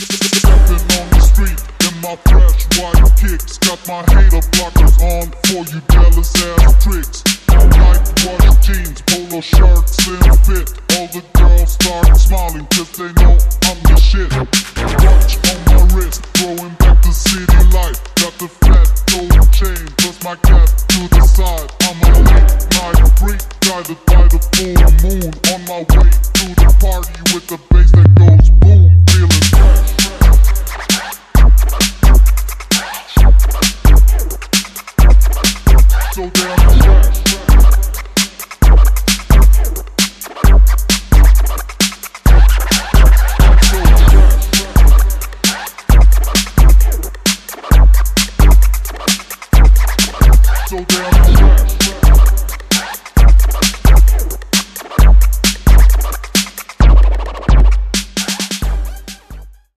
Stepping on the street in my fresh white kicks. Got my hater blockers on for you jealous ass tricks. White wash jeans, polo shirt, slim fit. All the girls start smiling cause they know I'm the shit.